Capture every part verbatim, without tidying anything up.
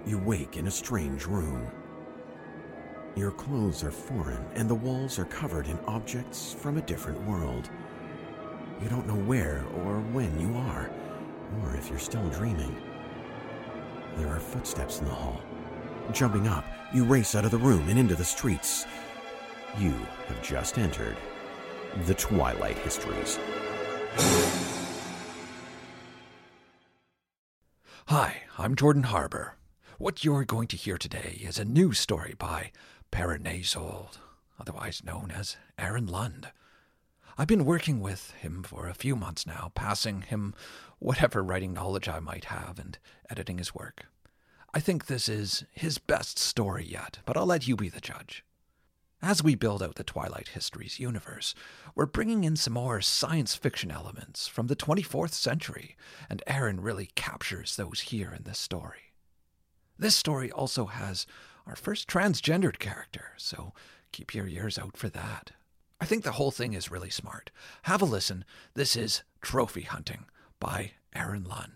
you wake in a strange room. Your clothes are foreign, and the walls are covered in objects from a different world. You don't know where or when you are, or if you're still dreaming. There are footsteps in the hall. Jumping up, you race out of the room and into the streets. You have just entered the Twilight Histories. Hi, I'm Jordan Harbour. What you're going to hear today is a new story by Perrin Azold, otherwise known as Aaron Lund. I've been working with him for a few months now, passing him whatever writing knowledge I might have and editing his work. I think this is his best story yet, but I'll let you be the judge. As we build out the Twilight Histories universe, we're bringing in some more science fiction elements from the twenty-fourth century, and Aaron really captures those here in this story. This story also has our first transgendered character, so keep your ears out for that. I think the whole thing is really smart. Have a listen. This is Trophy Hunting by Aaron Lund.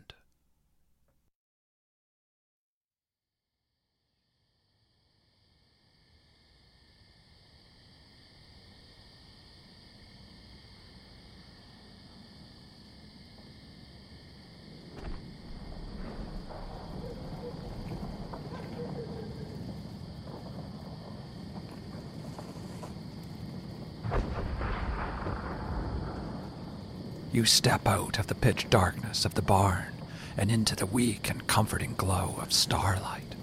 You step out of the pitch darkness of the barn and into the weak and comforting glow of starlight.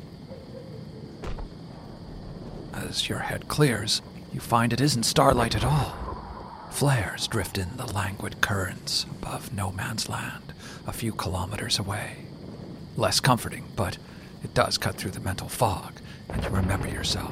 As your head clears, you find it isn't starlight at all. Flares drift in the languid currents above no man's land, a few kilometers away. Less comforting, but it does cut through the mental fog, and you remember yourself.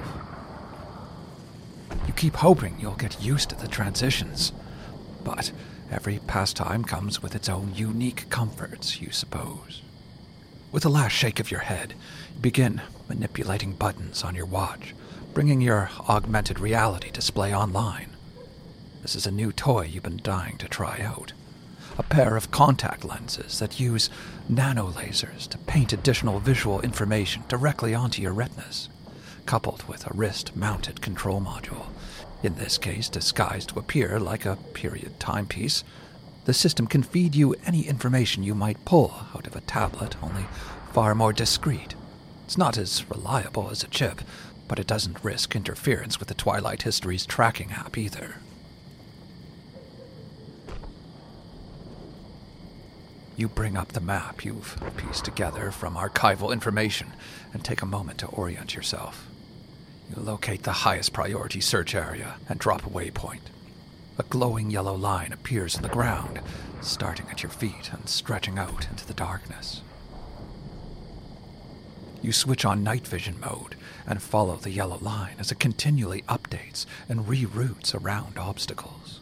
You keep hoping you'll get used to the transitions, but every pastime comes with its own unique comforts, you suppose. With a last shake of your head, you begin manipulating buttons on your watch, bringing your augmented reality display online. This is a new toy you've been dying to try out. A pair of contact lenses that use nanolasers to paint additional visual information directly onto your retinas, coupled with a wrist-mounted control module, in this case disguised to appear like a period timepiece. The system can feed you any information you might pull out of a tablet, only far more discreet. It's not as reliable as a chip, but it doesn't risk interference with the Twilight Histories tracking app either. You bring up the map you've pieced together from archival information and take a moment to orient yourself. You locate the highest priority search area and drop a waypoint. A glowing yellow line appears in the ground, starting at your feet and stretching out into the darkness. You switch on night vision mode and follow the yellow line as it continually updates and reroutes around obstacles.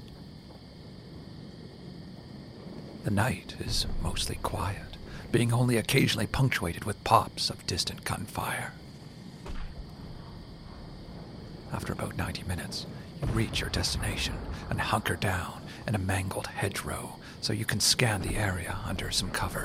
The night is mostly quiet, being only occasionally punctuated with pops of distant gunfire. After about ninety minutes, you reach your destination and hunker down in a mangled hedgerow so you can scan the area under some cover.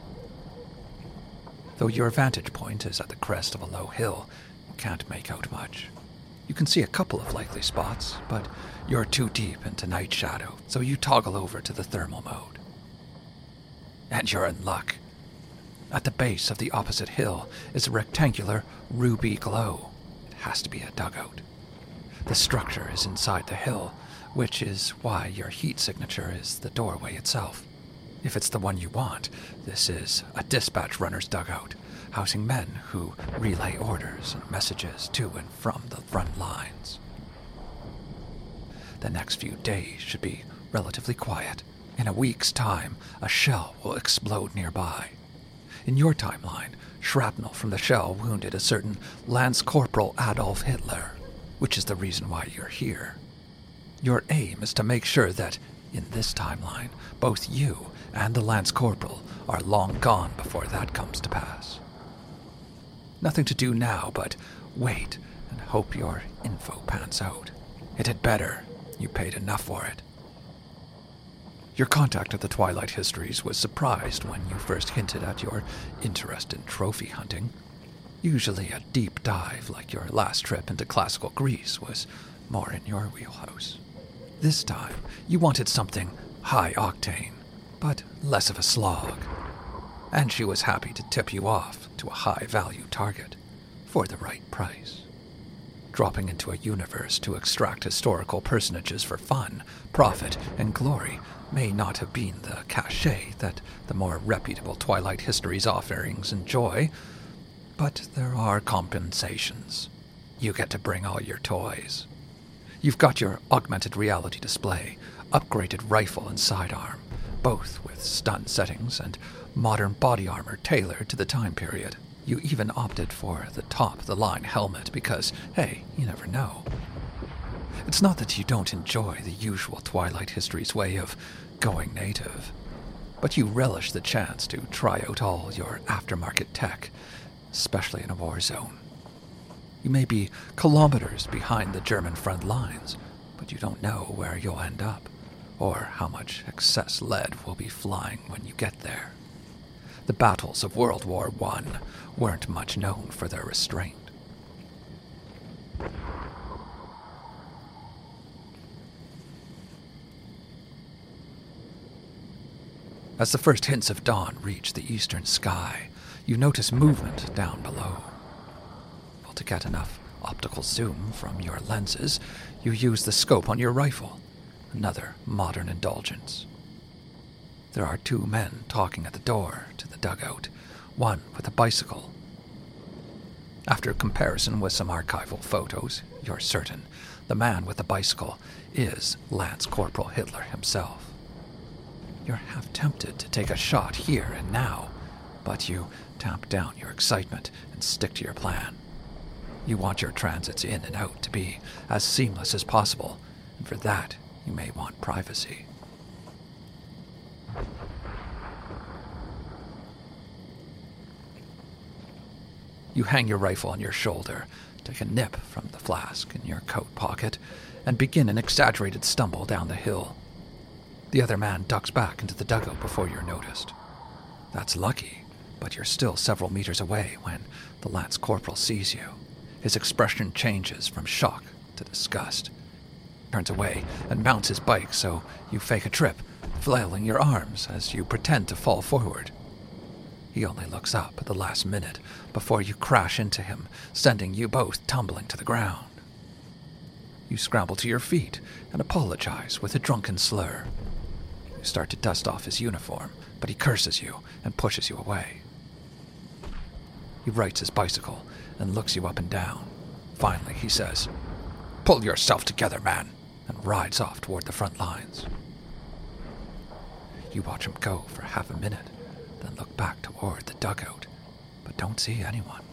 Though your vantage point is at the crest of a low hill, you can't make out much. You can see a couple of likely spots, but you're too deep into night shadow, so you toggle over to the thermal mode. And you're in luck. At the base of the opposite hill is a rectangular ruby glow. It has to be a dugout. The structure is inside the hill, which is why your heat signature is the doorway itself. If it's the one you want, this is a dispatch runner's dugout, housing men who relay orders and messages to and from the front lines. The next few days should be relatively quiet. In a week's time, a shell will explode nearby. In your timeline, shrapnel from the shell wounded a certain Lance Corporal Adolf Hitler, which is the reason why you're here. Your aim is to make sure that, in this timeline, both you and the Lance Corporal are long gone before that comes to pass. Nothing to do now but wait and hope your info pans out. It had better. You paid enough for it. Your contact at the Twilight Histories was surprised when you first hinted at your interest in trophy hunting. Usually a deep dive like your last trip into classical Greece was more in your wheelhouse. This time, you wanted something high octane, but less of a slog. And she was happy to tip you off to a high-value target for the right price. Dropping into a universe to extract historical personages for fun, profit, and glory may not have been the cachet that the more reputable Twilight Histories offerings enjoy, but there are compensations. You get to bring all your toys. You've got your augmented reality display, upgraded rifle and sidearm, both with stun settings and modern body armor tailored to the time period. You even opted for the top-of-the-line helmet because, hey, you never know. It's not that you don't enjoy the usual Twilight Histories way of going native, but you relish the chance to try out all your aftermarket tech, especially in a war zone. You may be kilometers behind the German front lines, but you don't know where you'll end up, or how much excess lead will be flying when you get there. The battles of World War One weren't much known for their restraint. As the first hints of dawn reach the eastern sky, you notice movement down below. Well, to get enough optical zoom from your lenses, you use the scope on your rifle, another modern indulgence. There are two men talking at the door to the dugout, one with a bicycle. After comparison with some archival photos, you're certain the man with the bicycle is Lance Corporal Hitler himself. You're half tempted to take a shot here and now, but you tamp down your excitement and stick to your plan. You want your transits in and out to be as seamless as possible, and for that, you may want privacy. You hang your rifle on your shoulder, take a nip from the flask in your coat pocket, and begin an exaggerated stumble down the hill. The other man ducks back into the dugout before you're noticed. That's lucky, but you're still several meters away when the Lance Corporal sees you. His expression changes from shock to disgust. He turns away and mounts his bike, so you fake a trip, flailing your arms as you pretend to fall forward. He only looks up at the last minute before you crash into him, sending you both tumbling to the ground. You scramble to your feet and apologize with a drunken slur. You start to dust off his uniform, but he curses you and pushes you away. He rights his bicycle and looks you up and down. Finally, he says, "Pull yourself together, man," and rides off toward the front lines. You watch him go for half a minute, then look back toward the dugout, but don't see anyone.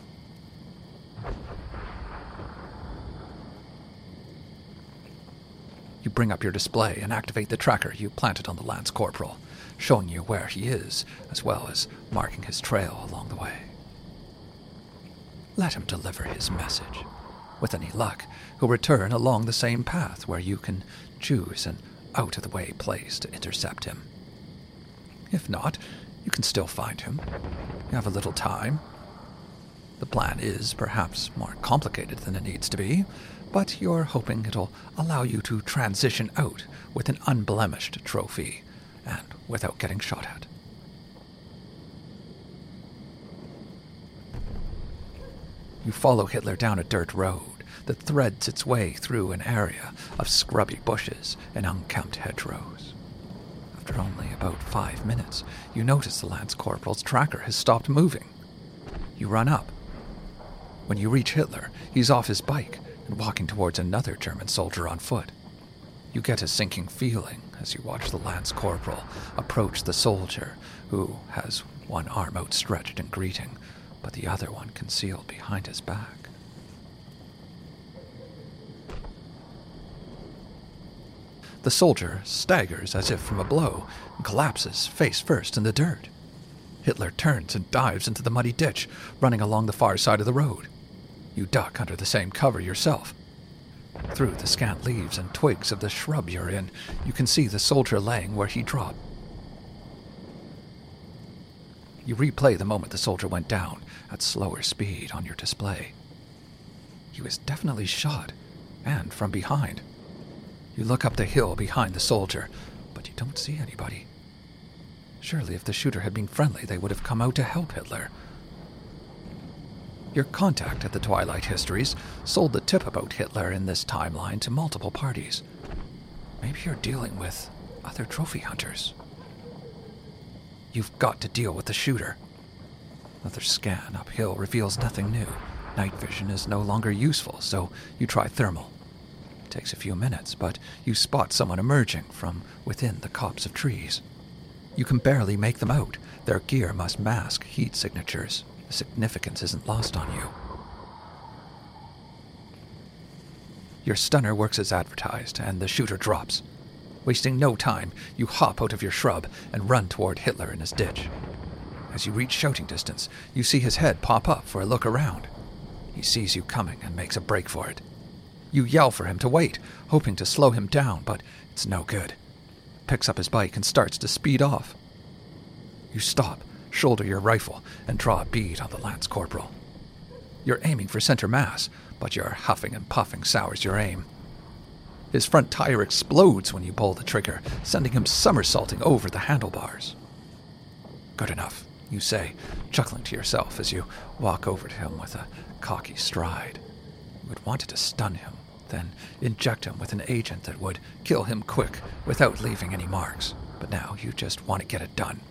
You bring up your display and activate the tracker you planted on the Lance Corporal, showing you where he is, as well as marking his trail along the way. Let him deliver his message. With any luck, he'll return along the same path where you can choose an out-of-the-way place to intercept him. If not, you can still find him. You have a little time. The plan is perhaps more complicated than it needs to be, but you're hoping it'll allow you to transition out with an unblemished trophy and without getting shot at. You follow Hitler down a dirt road that threads its way through an area of scrubby bushes and unkempt hedgerows. After only about five minutes, you notice the Lance Corporal's tracker has stopped moving. You run up. When you reach Hitler, he's off his bike and walking towards another German soldier on foot. You get a sinking feeling as you watch the Lance Corporal approach the soldier, who has one arm outstretched in greeting, but the other one concealed behind his back. The soldier staggers as if from a blow and collapses face first in the dirt. Hitler turns and dives into the muddy ditch, running along the far side of the road. You duck under the same cover yourself. Through the scant leaves and twigs of the shrub you're in, you can see the soldier laying where he dropped. You replay the moment the soldier went down at slower speed on your display. He was definitely shot, and from behind. You look up the hill behind the soldier, but you don't see anybody. Surely if the shooter had been friendly, they would have come out to help Hitler. Your contact at the Twilight Histories sold the tip about Hitler in this timeline to multiple parties. Maybe you're dealing with other trophy hunters. You've got to deal with the shooter. Another scan uphill reveals nothing new. Night vision is no longer useful, so you try thermal. It takes a few minutes, but you spot someone emerging from within the copse of trees. You can barely make them out. Their gear must mask heat signatures. The significance isn't lost on you. Your stunner works as advertised, and the shooter drops. Wasting no time, you hop out of your shrub and run toward Hitler in his ditch. As you reach shouting distance, you see his head pop up for a look around. He sees you coming and makes a break for it. You yell for him to wait, hoping to slow him down, but it's no good. Picks up his bike and starts to speed off. You stop, shoulder your rifle, and draw a bead on the Lance Corporal. You're aiming for center mass, but your huffing and puffing sours your aim. His front tire explodes when you pull the trigger, sending him somersaulting over the handlebars. Good enough, you say, chuckling to yourself as you walk over to him with a cocky stride. You had wanted to stun him, then inject him with an agent that would kill him quick without leaving any marks. But now you just want to get it done.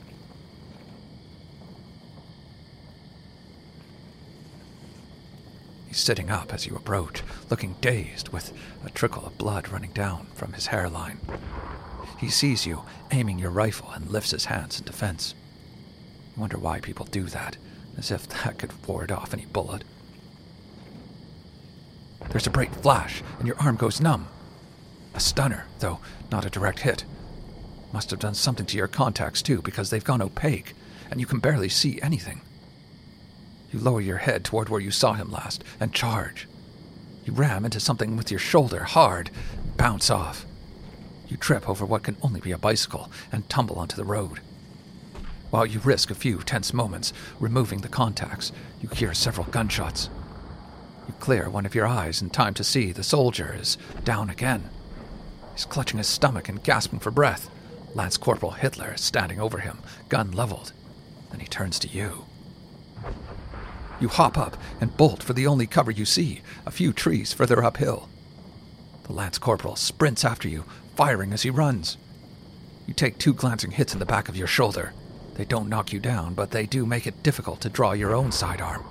He's sitting up as you approach, looking dazed with a trickle of blood running down from his hairline. He sees you, aiming your rifle, and lifts his hands in defense. You wonder why people do that, as if that could ward off any bullet. There's a bright flash, and your arm goes numb. A stunner, though not a direct hit. Must have done something to your contacts, too, because they've gone opaque, and you can barely see anything. You lower your head toward where you saw him last, and charge. You ram into something with your shoulder hard, bounce off. You trip over what can only be a bicycle, and tumble onto the road. While you risk a few tense moments removing the contacts, you hear several gunshots. You clear one of your eyes in time to see the soldier is down again. He's clutching his stomach and gasping for breath. Lance Corporal Hitler is standing over him, gun leveled. Then he turns to you. You hop up and bolt for the only cover you see, a few trees further uphill. The Lance Corporal sprints after you, firing as he runs. You take two glancing hits in the back of your shoulder. They don't knock you down, but they do make it difficult to draw your own sidearm.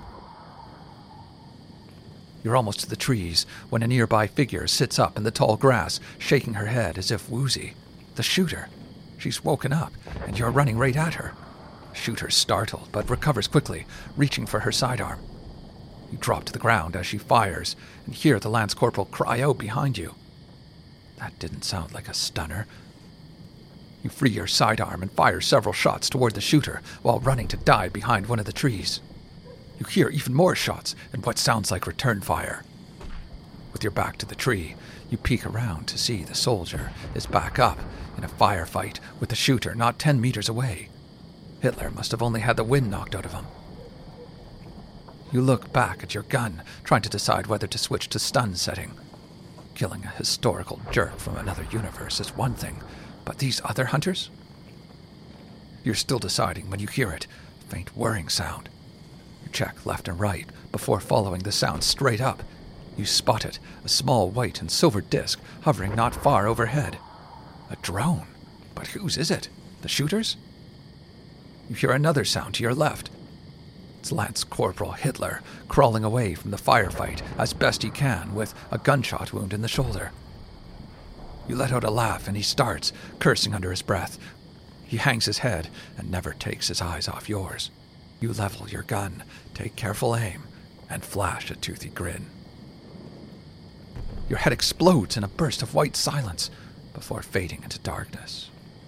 You're almost to the trees when a nearby figure sits up in the tall grass, shaking her head as if woozy. The shooter. She's woken up, and you're running right at her. Shooter's startled, but recovers quickly, reaching for her sidearm. You drop to the ground as she fires, and hear the Lance Corporal cry out behind you. That didn't sound like a stunner. You free your sidearm and fire several shots toward the shooter while running to dive behind one of the trees. You hear even more shots and what sounds like return fire. With your back to the tree, you peek around to see the soldier is back up in a firefight with the shooter not ten meters away. Hitler must have only had the wind knocked out of him. You look back at your gun, trying to decide whether to switch to stun setting. Killing a historical jerk from another universe is one thing, but these other hunters? You're still deciding when you hear it, a faint whirring sound. You check left and right before following the sound straight up. You spot it, a small white and silver disc hovering not far overhead. A drone? But whose is it? The shooter's? You hear another sound to your left. It's Lance Corporal Hitler crawling away from the firefight as best he can with a gunshot wound in the shoulder. You let out a laugh and he starts, cursing under his breath. He hangs his head and never takes his eyes off yours. You level your gun, take careful aim, and flash a toothy grin. Your head explodes in a burst of white silence before fading into darkness.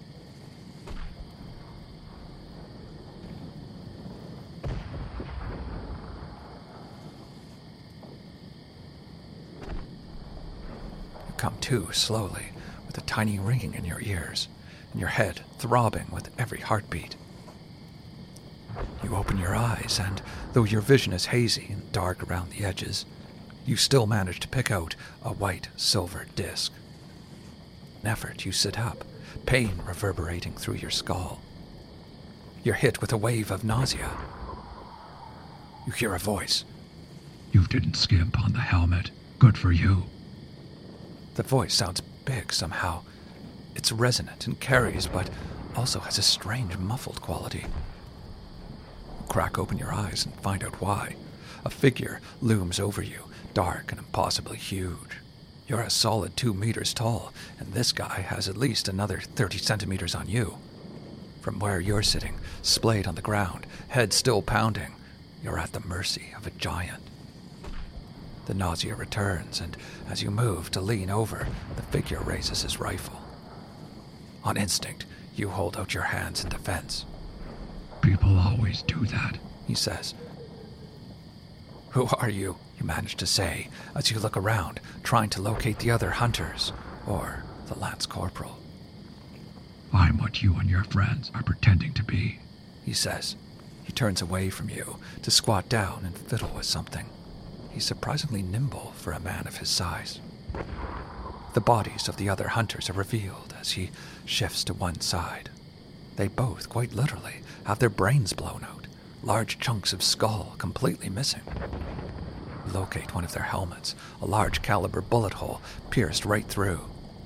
You come to slowly, with a tiny ringing in your ears, and your head throbbing with every heartbeat. You open your eyes, and though your vision is hazy and dark around the edges, you still manage to pick out a white silver disc. In effort, you sit up, pain reverberating through your skull. You're hit with a wave of nausea. You hear a voice. You didn't skimp on the helmet. Good for you. The voice sounds big somehow. It's resonant and carries, but also has a strange muffled quality. You crack open your eyes and find out why. A figure looms over you, dark and impossibly huge. You're a solid two meters tall, and this guy has at least another thirty centimeters on you. From where you're sitting, splayed on the ground, head still pounding, you're at the mercy of a giant. The nausea returns, and as you move to lean over, the figure raises his rifle. On instinct, you hold out your hands in defense. People always do that, he says. Who are you? You manage to say as you look around, trying to locate the other hunters, or the Lance Corporal. I'm what you and your friends are pretending to be, he says. He turns away from you to squat down and fiddle with something. He's surprisingly nimble for a man of his size. The bodies of the other hunters are revealed as he shifts to one side. They both, quite literally, have their brains blown out, large chunks of skull completely missing. You locate one of their helmets, a large caliber bullet hole pierced right through.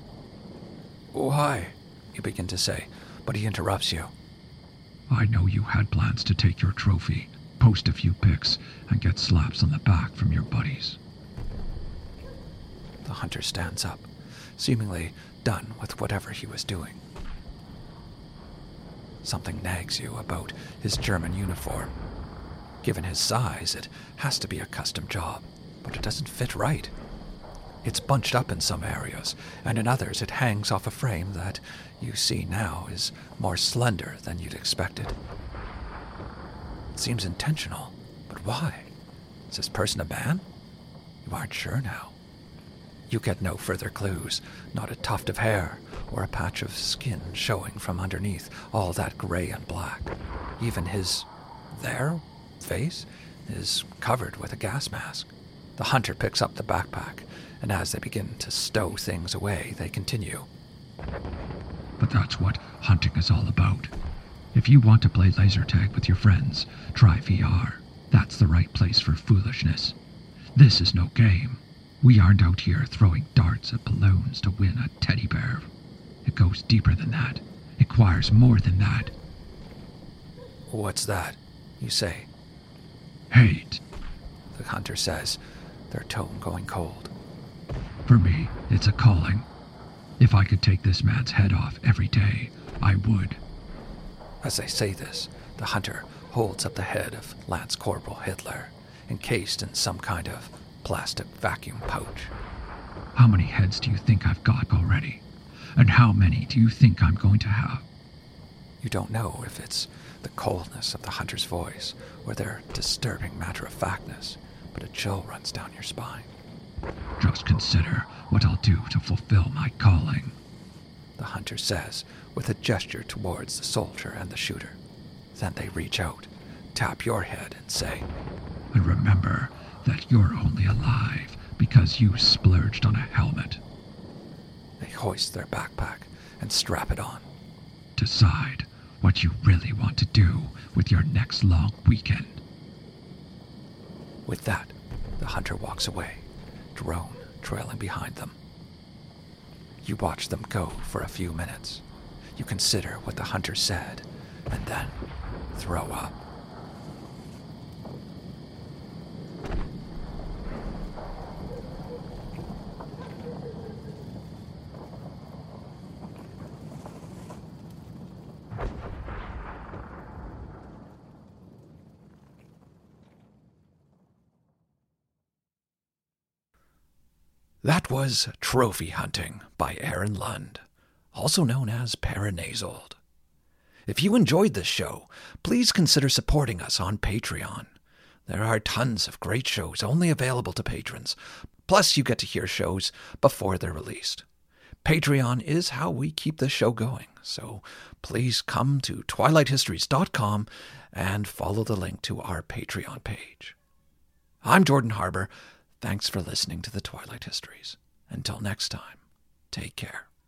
Why? You begin to say, but he interrupts you. I know you had plans to take your trophy, post a few pics, and get slaps on the back from your buddies. The hunter stands up, seemingly done with whatever he was doing. Something nags you about his German uniform. Given his size, it has to be a custom job, but it doesn't fit right. It's bunched up in some areas, and in others it hangs off a frame that you see now is more slender than you'd expected. It seems intentional, but why? Is this person a man? You aren't sure now. You get no further clues, not a tuft of hair or a patch of skin showing from underneath all that gray and black. Even his, there, face is covered with a gas mask. The hunter picks up the backpack, and as they begin to stow things away, they continue. But that's what hunting is all about. If you want to play laser tag with your friends, try V R. That's the right place for foolishness. This is no game. We aren't out here throwing darts at balloons to win a teddy bear. It goes deeper than that. It requires more than that. What's that? You say. Hate, the hunter says, their tone going cold. For me, it's a calling. If I could take this man's head off every day, I would. As they say this, the hunter holds up the head of Lance Corporal Hitler, encased in some kind of plastic vacuum pouch. How many heads do you think I've got already? And how many do you think I'm going to have? You don't know if it's the coldness of the hunter's voice or their disturbing matter-of-factness, but a chill runs down your spine. Just consider what I'll do to fulfill my calling, the hunter says with a gesture towards the soldier and the shooter. Then they reach out, tap your head and say, and remember that you're only alive because you splurged on a helmet. They hoist their backpack and strap it on. Decide what you really want to do with your next long weekend. With that, the hunter walks away, drone trailing behind them. You watch them go for a few minutes. You consider what the hunter said, and then throw up. That was Trophy Hunting by Aaron Lund, also known as Paranasald. If you enjoyed this show, please consider supporting us on Patreon. There are tons of great shows only available to patrons, plus you get to hear shows before they're released. Patreon is how we keep this show going, so please come to twilight histories dot com and follow the link to our Patreon page. I'm Jordan Harbour. Thanks for listening to the Twilight Histories. Until next time, take care.